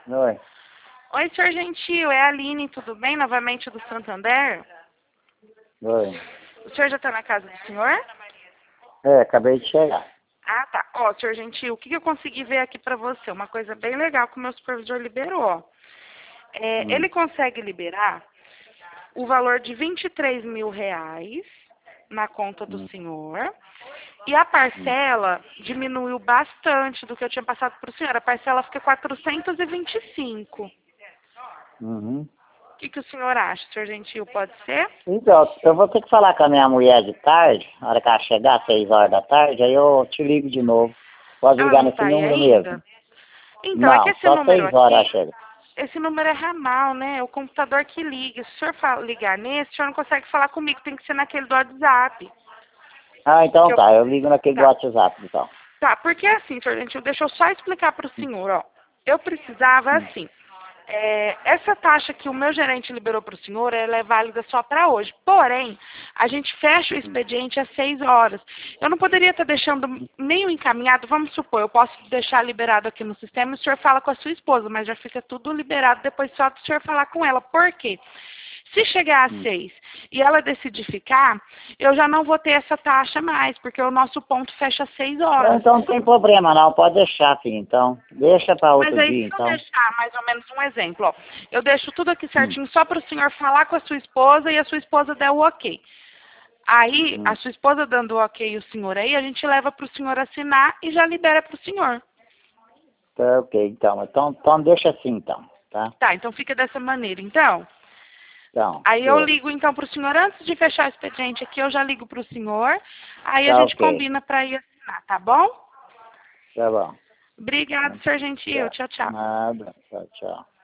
Oi. Oi, senhor Gentil, é a Aline, tudo bem? Novamente do Santander. Oi. O senhor já está na casa do senhor? Acabei de chegar. Ah, tá. Ó, senhor Gentil, o que eu consegui ver aqui para você? Uma coisa bem legal que o meu supervisor liberou, ó. Ele consegue liberar o valor de R$ 23.000 na conta do senhor. E a parcela diminuiu bastante do que eu tinha passado para o senhor. A parcela fica 425. Uhum. O que o senhor acha, senhor Gentil? Pode ser? Então, eu vou ter que falar com a minha mulher de tarde, na hora que ela chegar, 6 horas da tarde, aí eu te ligo de novo. Pode Ela ligar não nesse está aí número ainda? mesmo? Então, é que Não, esse só número 6 horas ela aqui, chega. esse número é ramal, né? É o computador que liga. Se o senhor ligar nesse, o senhor não consegue falar comigo, tem que ser naquele do WhatsApp. Ah, então Que eu- tá, eu ligo naquele do Tá, WhatsApp, então. tá, porque assim, senhor Gentil, deixa eu só explicar para o senhor, ó. Eu precisava, Hum. assim, essa taxa que o meu gerente liberou para o senhor, ela é válida só para hoje. Porém, a gente fecha o expediente às 6 horas. Eu não poderia estar deixando nem o encaminhado, vamos supor, eu posso deixar liberado aqui no sistema e o senhor fala com a sua esposa, mas já fica tudo liberado depois só do senhor falar com ela. Por quê? Se chegar às 6 e ela decidir ficar, eu já não vou ter essa taxa mais, porque o nosso ponto fecha às 6 horas. Então não tem problema não, pode deixar, filho, então. Deixa para Mas outro aí, dia, se eu então. deixar mais ou menos um exemplo, ó, eu deixo tudo aqui certinho só para o senhor falar com a sua esposa e a sua esposa der o ok. Aí, a sua esposa dando o ok e o senhor aí, a gente leva para o senhor assinar e já libera para o senhor. Tá, ok, então deixa assim, então, tá? Tá, então fica dessa maneira, então. Então, Aí eu deixa. ligo então para o senhor, antes de fechar o expediente aqui, eu já ligo para o senhor, aí a Tá gente ok, combina para ir assinar, tá bom? tá bom. Obrigado, senhor Gentil. Tchau. Tchau, tchau. Nada, tchau, tchau.